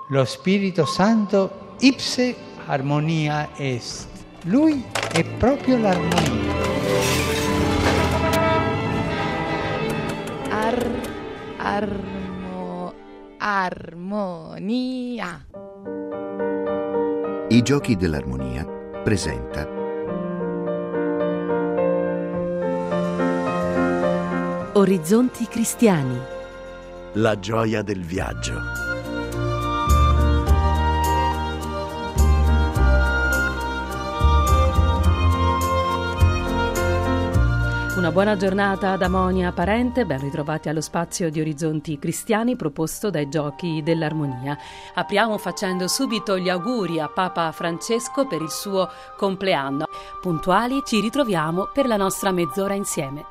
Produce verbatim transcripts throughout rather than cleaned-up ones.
Lo Spirito Santo ipse armonia est. Lui è proprio l'armonia. Ar, armo, armonia. I Giochi dell'Armonia presenta Orizzonti cristiani. La gioia del viaggio. Una buona giornata da Monia Parente, ben ritrovati allo spazio di Orizzonti Cristiani proposto dai Giochi dell'Armonia. Apriamo facendo subito gli auguri a Papa Francesco per il suo compleanno. Puntuali ci ritroviamo per la nostra mezz'ora insieme.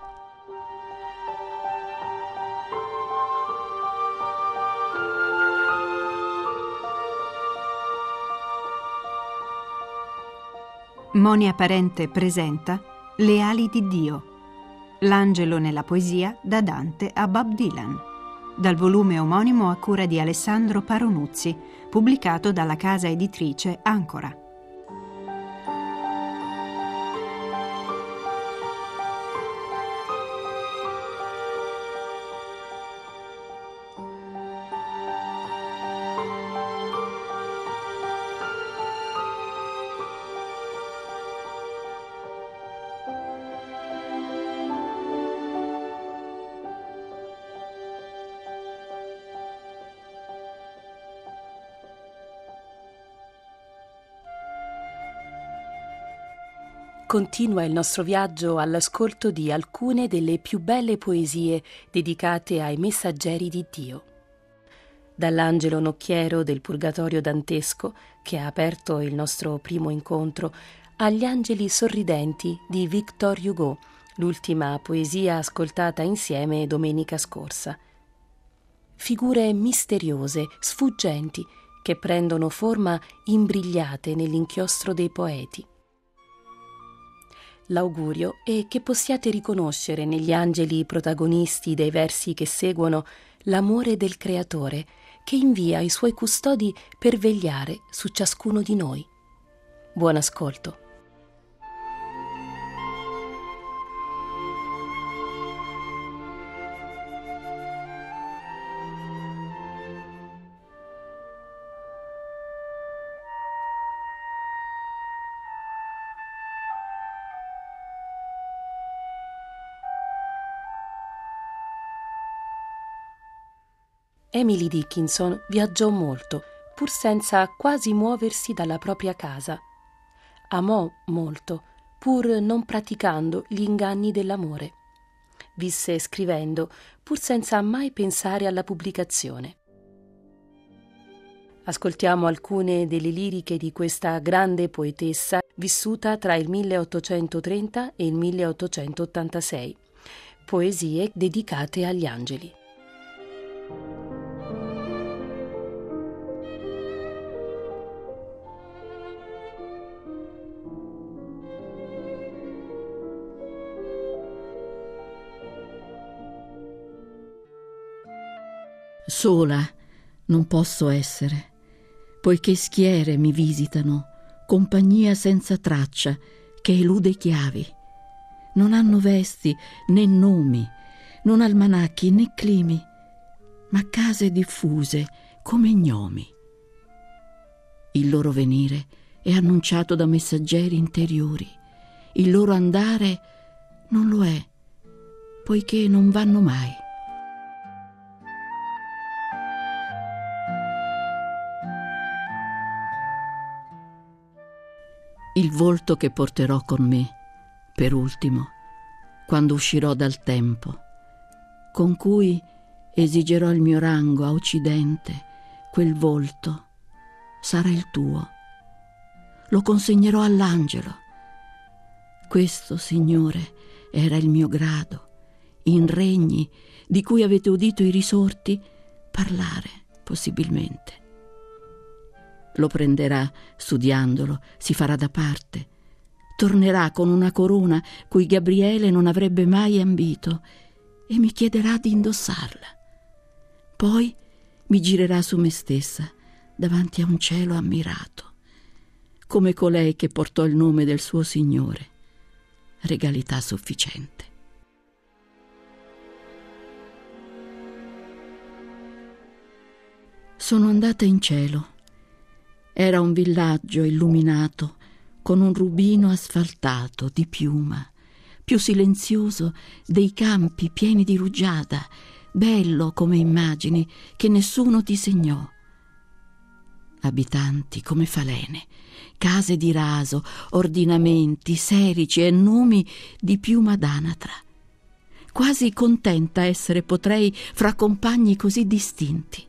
Monia Parente presenta Le ali di Dio. L'angelo nella poesia da Dante a Bob Dylan, dal volume omonimo a cura di Alessandro Paronuzzi, pubblicato dalla casa editrice Ancora. Continua il nostro viaggio all'ascolto di alcune delle più belle poesie dedicate ai messaggeri di Dio. Dall'angelo nocchiero del Purgatorio dantesco, che ha aperto il nostro primo incontro, agli angeli sorridenti di Victor Hugo, l'ultima poesia ascoltata insieme domenica scorsa. Figure misteriose, sfuggenti, che prendono forma imbrigliate nell'inchiostro dei poeti. L'augurio è che possiate riconoscere negli angeli protagonisti dei versi che seguono l'amore del Creatore che invia i suoi custodi per vegliare su ciascuno di noi. Buon ascolto. Emily Dickinson viaggiò molto, pur senza quasi muoversi dalla propria casa. Amò molto, pur non praticando gli inganni dell'amore. Visse scrivendo, pur senza mai pensare alla pubblicazione. Ascoltiamo alcune delle liriche di questa grande poetessa vissuta tra il milleottocentotrenta e il milleottocentottantasei. Poesie dedicate agli angeli. Sola non posso essere, poiché schiere mi visitano, compagnia senza traccia che elude chiavi. Non hanno vesti né nomi, non almanacchi né climi, ma case diffuse come gnomi. Il loro venire è annunciato da messaggeri interiori, il loro andare non lo è, poiché non vanno mai. Il volto che porterò con me, per ultimo, quando uscirò dal tempo, con cui esigerò il mio rango a occidente, quel volto sarà il tuo. Lo consegnerò all'angelo. Questo, Signore, era il mio grado, in regni di cui avete udito i risorti parlare, possibilmente. Lo prenderà studiandolo, si farà da parte, tornerà con una corona cui Gabriele non avrebbe mai ambito e mi chiederà di indossarla. Poi mi girerà su me stessa, davanti a un cielo ammirato, come colei che portò il nome del suo Signore, regalità sufficiente. Sono andata in cielo. Era un villaggio illuminato con un rubino asfaltato di piuma, più silenzioso dei campi pieni di rugiada, bello come immagini che nessuno disegnò. Abitanti come falene, case di raso, ordinamenti, serici e numi di piuma d'anatra. Quasi contenta essere potrei fra compagni così distinti.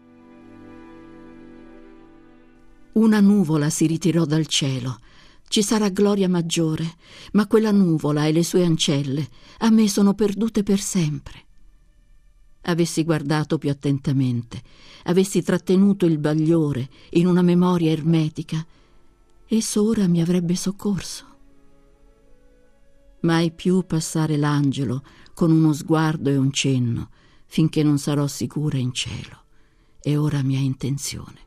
Una nuvola si ritirò dal cielo. Ci sarà gloria maggiore, ma quella nuvola e le sue ancelle a me sono perdute per sempre. Avessi guardato più attentamente, avessi trattenuto il bagliore in una memoria ermetica, esso ora mi avrebbe soccorso. Mai più passare l'angelo con uno sguardo e un cenno, finché non sarò sicura in cielo, e ora mia intenzione.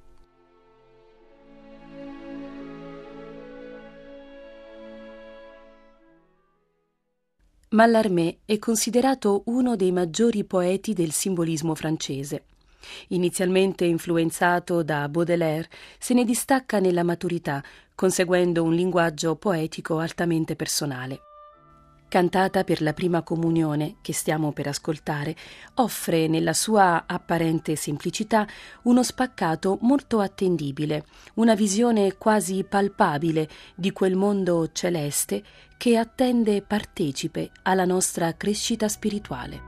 Mallarmé è considerato uno dei maggiori poeti del simbolismo francese. Inizialmente influenzato da Baudelaire, se ne distacca nella maturità, conseguendo un linguaggio poetico altamente personale. Cantata per la prima comunione, che stiamo per ascoltare, offre nella sua apparente semplicità uno spaccato molto attendibile, una visione quasi palpabile di quel mondo celeste che attende partecipe alla nostra crescita spirituale.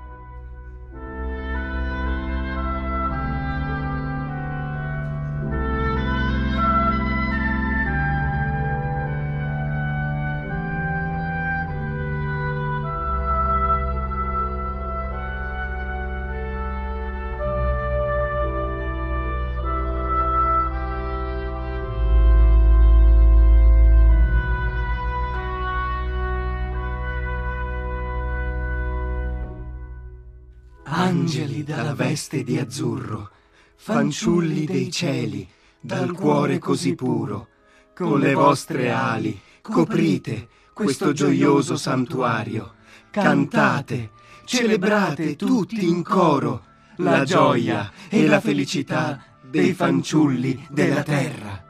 Angeli dalla veste di azzurro, fanciulli dei cieli, dal cuore così puro, con le vostre ali coprite questo gioioso santuario, cantate, celebrate tutti in coro la gioia e la felicità dei fanciulli della terra.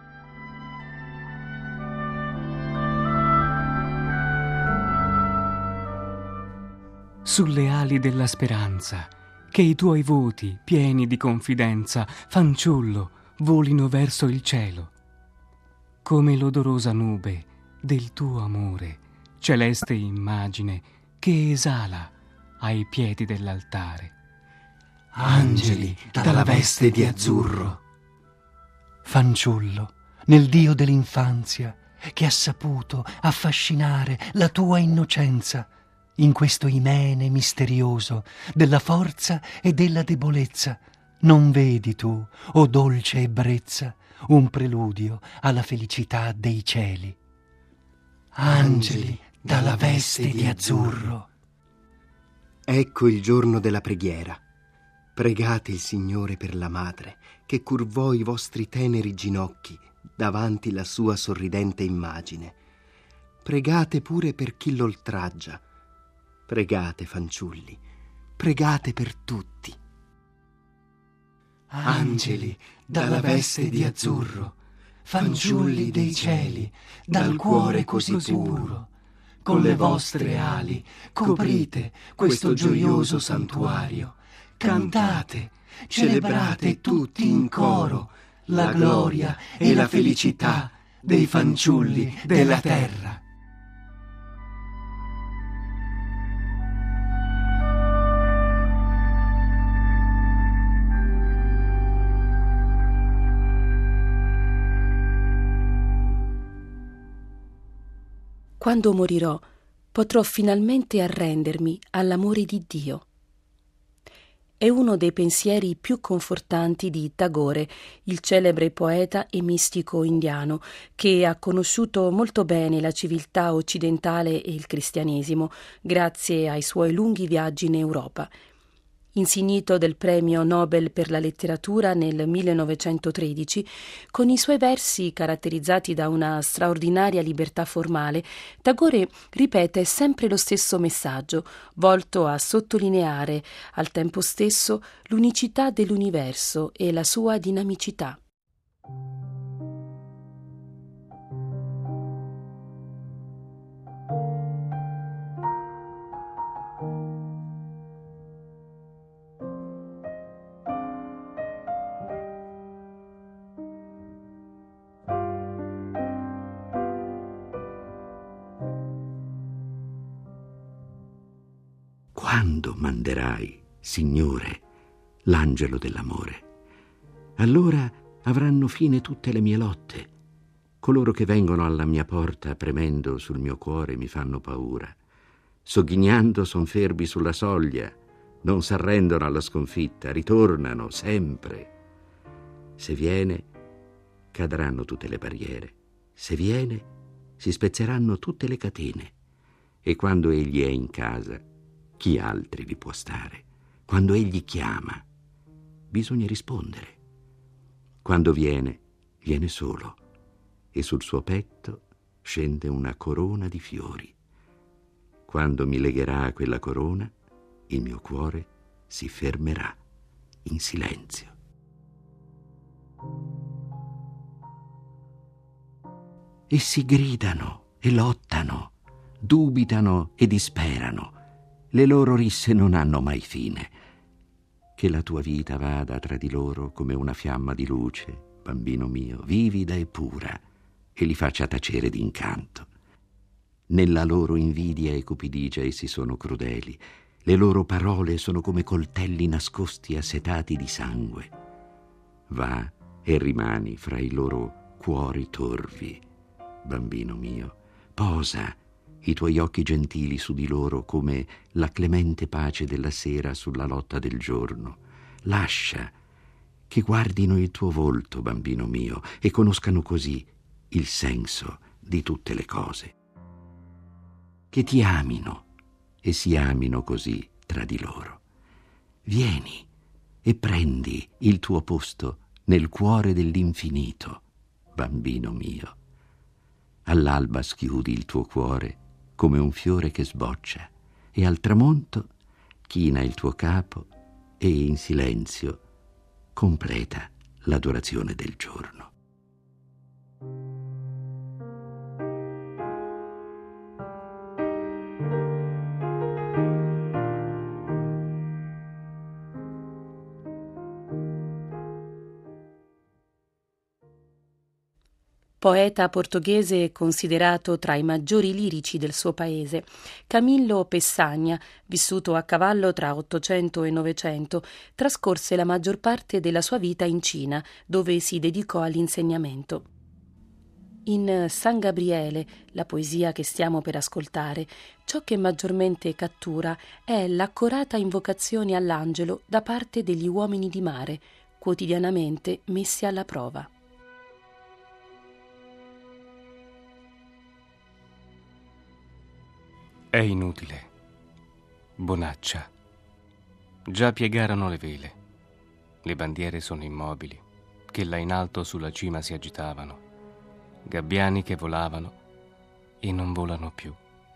Sulle ali della speranza, che i tuoi voti, pieni di confidenza, fanciullo, volino verso il cielo. Come l'odorosa nube del tuo amore, celeste immagine che esala ai piedi dell'altare. Angeli dalla veste di azzurro, fanciullo, nel Dio dell'infanzia, che ha saputo affascinare la tua innocenza, in questo imene misterioso della forza e della debolezza, non vedi tu, o dolce ebbrezza, un preludio alla felicità dei cieli? Angeli dalla veste di azzurro. Ecco il giorno della preghiera. Pregate il Signore per la madre, che curvò i vostri teneri ginocchi davanti la sua sorridente immagine. Pregate pure per chi l'oltraggia. Pregate, fanciulli, pregate per tutti. Angeli dalla veste di azzurro, fanciulli dei cieli, dal cuore così puro, con le vostre ali coprite questo gioioso santuario, cantate, celebrate tutti in coro la gloria e la felicità dei fanciulli della terra. Quando morirò, potrò finalmente arrendermi all'amore di Dio. È uno dei pensieri più confortanti di Tagore, il celebre poeta e mistico indiano, che ha conosciuto molto bene la civiltà occidentale e il cristianesimo, grazie ai suoi lunghi viaggi in Europa. Insignito del premio Nobel per la letteratura nel millenovecentotredici, con i suoi versi caratterizzati da una straordinaria libertà formale, Tagore ripete sempre lo stesso messaggio, volto a sottolineare al tempo stesso l'unicità dell'universo e la sua dinamicità. Quando manderai, Signore, l'angelo dell'amore? Allora avranno fine tutte le mie lotte. Coloro che vengono alla mia porta premendo sul mio cuore mi fanno paura. Sogghignando son fermi sulla soglia, non s'arrendono alla sconfitta, ritornano sempre. Se viene, cadranno tutte le barriere. Se viene, si spezzeranno tutte le catene. E quando egli è in casa, chi altri vi può stare? Quando egli chiama, bisogna rispondere. Quando viene, viene solo, e sul suo petto scende una corona di fiori. Quando mi legherà quella corona, il mio cuore si fermerà in silenzio. Essi gridano e lottano, dubitano e disperano. Le loro risse non hanno mai fine. Che la tua vita vada tra di loro come una fiamma di luce, bambino mio, vivida e pura, e li faccia tacere d'incanto. Nella loro invidia e cupidigia essi sono crudeli. Le loro parole sono come coltelli nascosti assetati di sangue. Va e rimani fra i loro cuori torvi, bambino mio. Posa i tuoi occhi gentili su di loro come la clemente pace della sera sulla lotta del giorno. Lascia che guardino il tuo volto, bambino mio, e conoscano così il senso di tutte le cose. Che ti amino e si amino così tra di loro. Vieni e prendi il tuo posto nel cuore dell'infinito, bambino mio. All'alba schiudi il tuo cuore come un fiore che sboccia, e al tramonto china il tuo capo e in silenzio completa l'adorazione del giorno. Poeta portoghese considerato tra i maggiori lirici del suo paese, Camillo Pessagna, vissuto a cavallo tra Ottocento e Novecento, trascorse la maggior parte della sua vita in Cina, dove si dedicò all'insegnamento. In San Gabriele, la poesia che stiamo per ascoltare, ciò che maggiormente cattura è l'accorata invocazione all'angelo da parte degli uomini di mare, quotidianamente messi alla prova. È inutile. Bonaccia. Già piegarono le vele. Le bandiere sono immobili, che là in alto sulla cima si agitavano. Gabbiani che volavano e non volano più.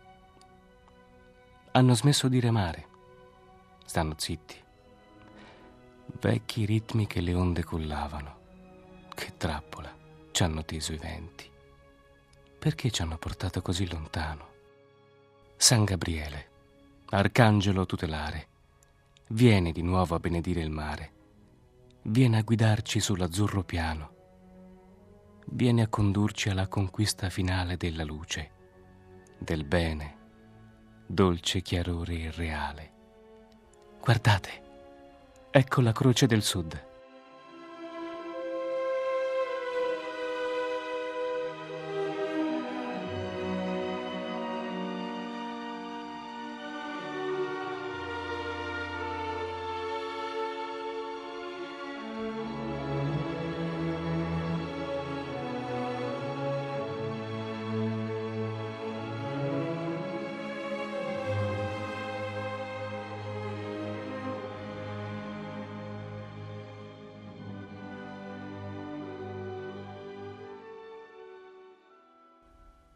Hanno smesso di remare. Stanno zitti. Vecchi ritmi che le onde collavano. Che trappola ci hanno teso i venti. Perché ci hanno portato così lontano? San Gabriele, arcangelo tutelare, vieni di nuovo a benedire il mare, vieni a guidarci sull'azzurro piano, vieni a condurci alla conquista finale della luce, del bene, dolce chiarore irreale. Guardate, ecco la croce del sud.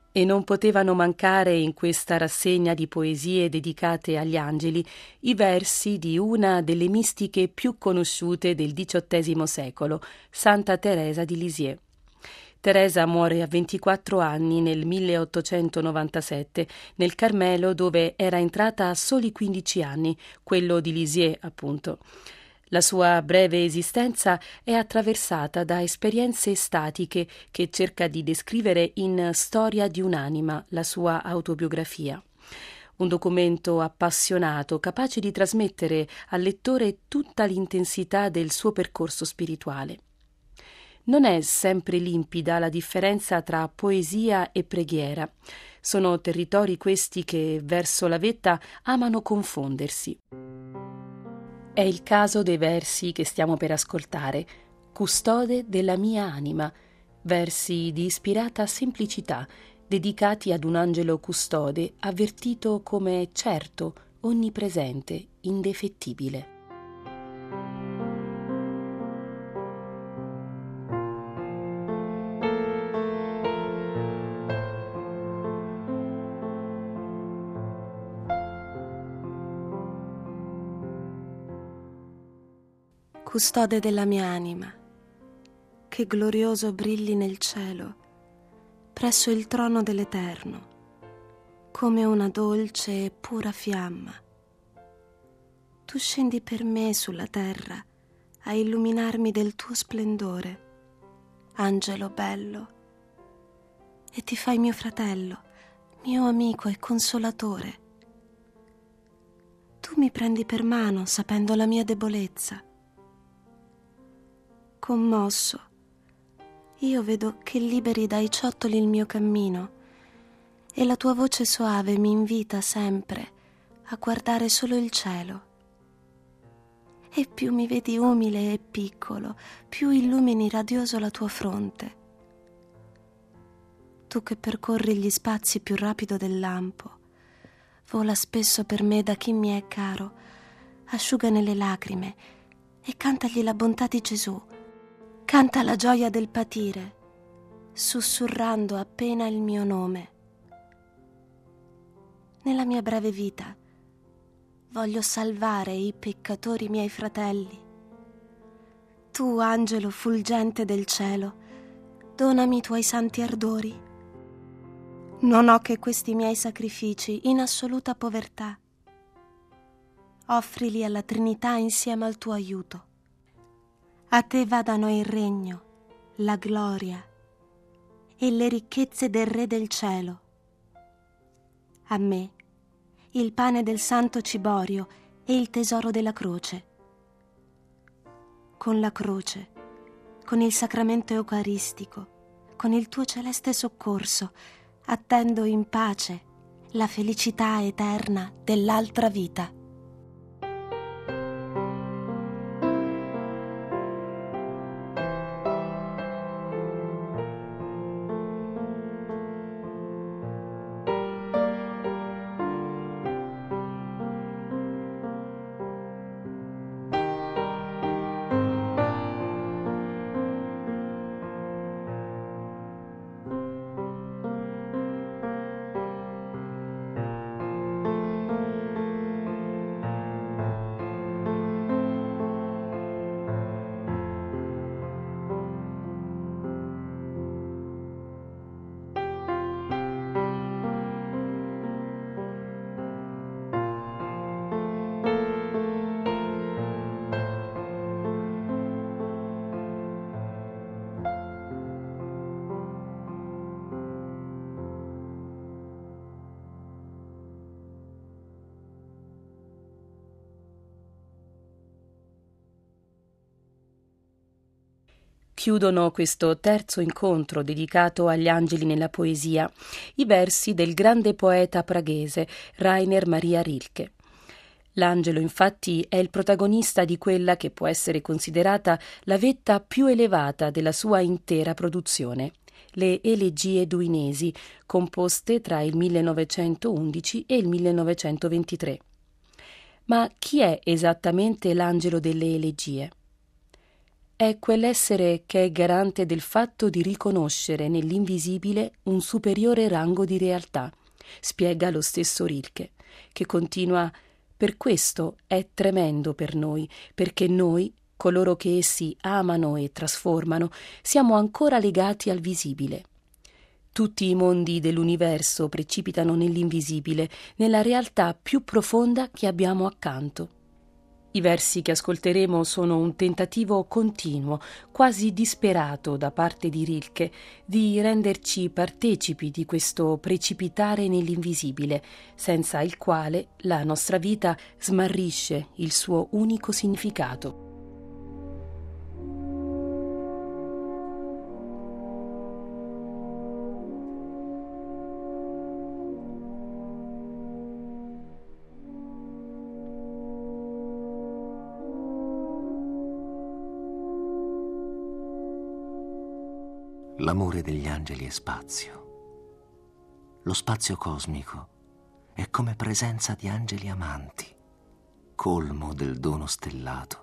E non potevano mancare in questa rassegna di poesie dedicate agli angeli i versi di una delle mistiche più conosciute del diciottesimo secolo, Santa Teresa di Lisieux. Teresa muore a ventiquattro anni nel milleottocentonovantasette nel Carmelo, dove era entrata a soli quindici anni, quello di Lisieux appunto. La sua breve esistenza è attraversata da esperienze statiche che cerca di descrivere in Storia di un'anima, la sua autobiografia. Un documento appassionato, capace di trasmettere al lettore tutta l'intensità del suo percorso spirituale. Non è sempre limpida la differenza tra poesia e preghiera. Sono territori questi che, verso la vetta, amano confondersi. È il caso dei versi che stiamo per ascoltare, Custode della mia anima, versi di ispirata semplicità, dedicati ad un angelo custode avvertito come certo, onnipresente, indefettibile. Custode della mia anima, che glorioso brilli nel cielo, presso il trono dell'Eterno, come una dolce e pura fiamma. Tu scendi per me sulla terra a illuminarmi del tuo splendore, angelo bello, e ti fai mio fratello, mio amico e consolatore. Tu mi prendi per mano sapendo la mia debolezza. Commosso, io vedo che liberi dai ciottoli il mio cammino e la tua voce soave mi invita sempre a guardare solo il cielo. E più mi vedi umile e piccolo, più illumini radioso la tua fronte. Tu che percorri gli spazi più rapido del lampo, vola spesso per me da chi mi è caro, asciugane le lacrime e cantagli la bontà di Gesù. Canta la gioia del patire, sussurrando appena il mio nome. Nella mia breve vita voglio salvare i peccatori miei fratelli. Tu, angelo fulgente del cielo, donami i tuoi santi ardori. Non ho che questi miei sacrifici in assoluta povertà. Offrili alla Trinità insieme al tuo aiuto. A te vadano il regno, la gloria e le ricchezze del Re del cielo. A me il pane del santo ciborio e il tesoro della croce. Con la croce, con il sacramento eucaristico, con il tuo celeste soccorso, attendo in pace la felicità eterna dell'altra vita. Chiudono questo terzo incontro dedicato agli angeli nella poesia i versi del grande poeta praghese Rainer Maria Rilke. L'angelo, infatti, è il protagonista di quella che può essere considerata la vetta più elevata della sua intera produzione, le Elegie duinesi, composte tra il millenovecentoundici e il millenovecentoventitré. Ma chi è esattamente l'angelo delle elegie? è quell'essere che è garante del fatto di riconoscere nell'invisibile un superiore rango di realtà, spiega lo stesso Rilke, che continua: per questo è tremendo per noi, perché noi, coloro che essi amano e trasformano, siamo ancora legati al visibile. Tutti i mondi dell'universo precipitano nell'invisibile, nella realtà più profonda che abbiamo accanto. I versi che ascolteremo sono un tentativo continuo, quasi disperato da parte di Rilke, di renderci partecipi di questo precipitare nell'invisibile, senza il quale la nostra vita smarrisce il suo unico significato. L'amore degli angeli è spazio. Lo spazio cosmico è come presenza di angeli amanti, colmo del dono stellato.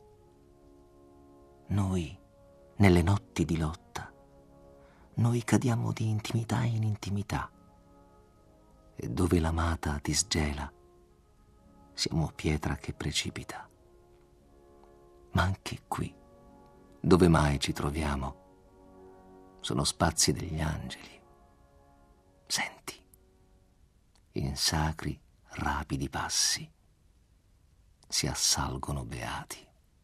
Noi, nelle notti di lotta, noi cadiamo di intimità in intimità, e dove l'amata disgela, siamo pietra che precipita. Ma anche qui, dove mai ci troviamo, sono spazi degli angeli. Senti, in sacri, rapidi passi si assalgono beati.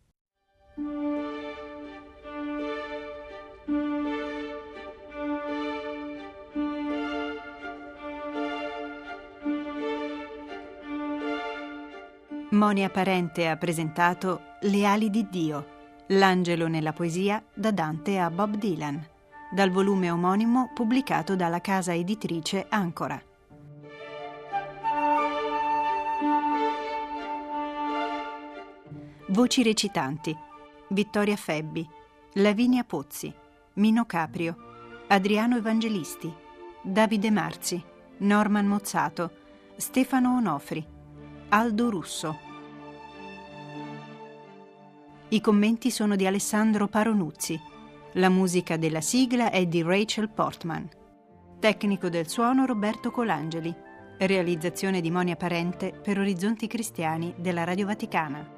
Monia Parente ha presentato Le ali di Dio, l'angelo nella poesia da Dante a Bob Dylan, dal volume omonimo pubblicato dalla casa editrice Ancora. Voci recitanti: Vittoria Febbi, Lavinia Pozzi, Mino Caprio, Adriano Evangelisti, Davide Marzi, Norman Mozzato, Stefano Onofri, Aldo Russo. I commenti sono di Alessandro Paronuzzi. La musica della sigla è di Rachel Portman. Tecnico del suono Roberto Colangeli. Realizzazione di Monia Parente per Orizzonti Cristiani della Radio Vaticana.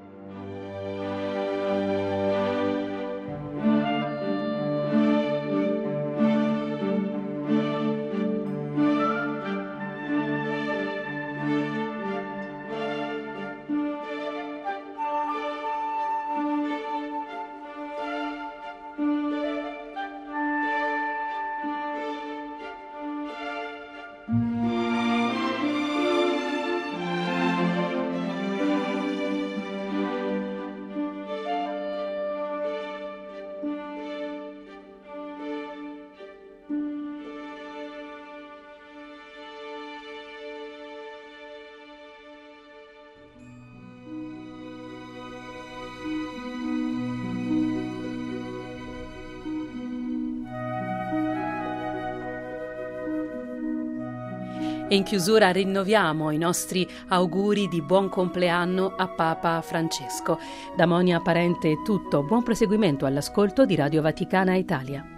E in chiusura rinnoviamo i nostri auguri di buon compleanno a Papa Francesco. Da Monia Parente è tutto. Buon proseguimento all'ascolto di Radio Vaticana Italia.